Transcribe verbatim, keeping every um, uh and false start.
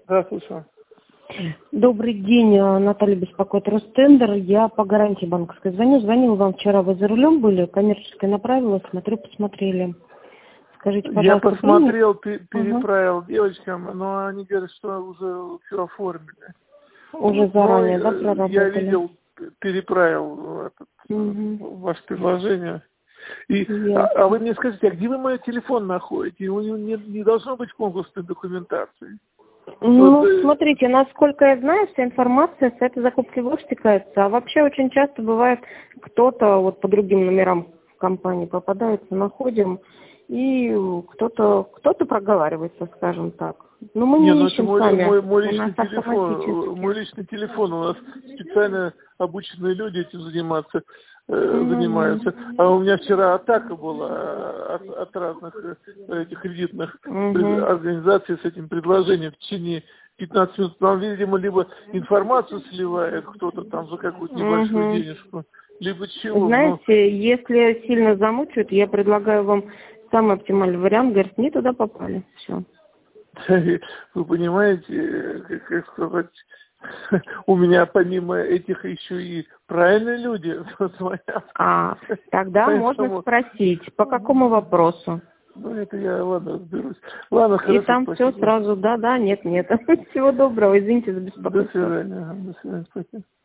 Да, слушаю. Добрый день, Наталья беспокоит Ростендер. Я по гарантии банковской звоню. Звонила вам вчера, вы за рулем были, коммерческое направила, смотрю, посмотрели. Скажите, пожалуйста, Я посмотрел, примет? пе- переправил угу. девочкам, но они говорят, что уже все оформили. Уже но заранее, да, проработали? Я видел, переправил этот, угу. ваше предложение. И, а, а вы мне скажите, а где вы мой телефон находите? У него не, не должно быть конкурсной документации. Ну, вот, смотрите, насколько я знаю, вся информация с этой закупки в стекается. А вообще очень часто бывает, кто-то вот по другим номерам компании попадается, находим, и кто-то кто-то проговаривается, скажем так. Но мы не, не, ищем ну это мой, сами. мой, мой У личный нас телефон. Мой личный телефон. У нас специально обученные люди этим заниматься, э, mm-hmm. занимаются. А у меня вчера атака была от, от разных этих кредитных mm-hmm. организаций с этим предложением в течение пятнадцати минут. Нам, видимо, либо информацию сливает кто-то там за какую-то небольшую mm-hmm. денежку, либо чего. Знаете, но... если сильно замучают, я предлагаю вам самый оптимальный вариант. Говорит, не туда попали. Все. Вы понимаете, как, как сказать, у меня помимо этих еще и правильные люди звонят. А, тогда Поэтому... можно спросить, по какому вопросу? Ну, это я, ладно, разберусь. Ладно, хорошо, и там спасибо. все сразу, да, да, нет, нет. Всего доброго, извините за беспокойство. До свидания. До свидания, спасибо.